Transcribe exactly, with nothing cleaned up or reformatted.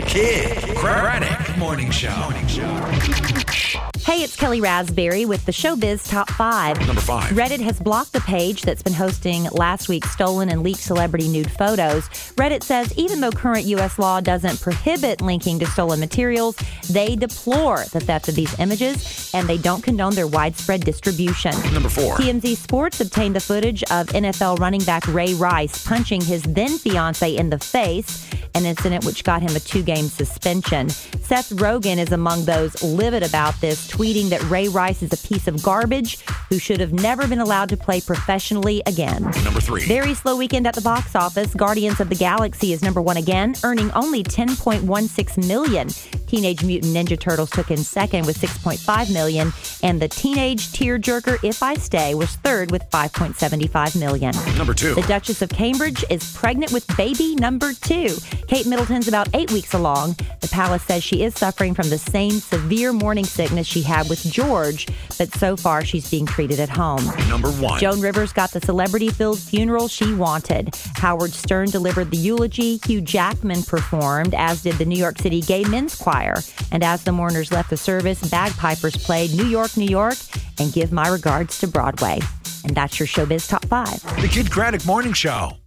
Kid Craddock Morning Show. Morning Show. Hey, it's Kelly Raspberry with the Showbiz Top five. Number five. Reddit has blocked the page that's been hosting last week's stolen and leaked celebrity nude photos. Reddit says even though current U S law doesn't prohibit linking to stolen materials, they deplore the theft of these images, and they don't condone their widespread distribution. Number four. T M Z Sports obtained the footage of N F L running back Ray Rice punching his then-fiancée in the face, an incident which got him a two-game suspension. Seth Rogen is among those livid about this, tweeting that Ray Rice is a piece of garbage who should have never been allowed to play professionally again. Number three. Very slow weekend at the box office. Guardians of the Galaxy is number one again, earning only ten point one six million dollars. Teenage Mutant Ninja Turtles took in second with six point five million dollars, and the teenage tearjerker If I Stay was third with five point seven five million dollars. Number two. The Duchess of Cambridge is pregnant with baby number two. Kate Middleton's about eight weeks along. The palace says she is suffering from the same severe morning sickness she had with George, but so far she's being treated at home. Number one. Joan Rivers got the celebrity-filled funeral she wanted. Howard Stern delivered the eulogy. Hugh Jackman performed, as did the New York City Gay Men's Choir. And as the mourners left the service, bagpipers played New York, New York, and Give My Regards to Broadway. And that's your Showbiz Top five. The Kid Craddock Morning Show.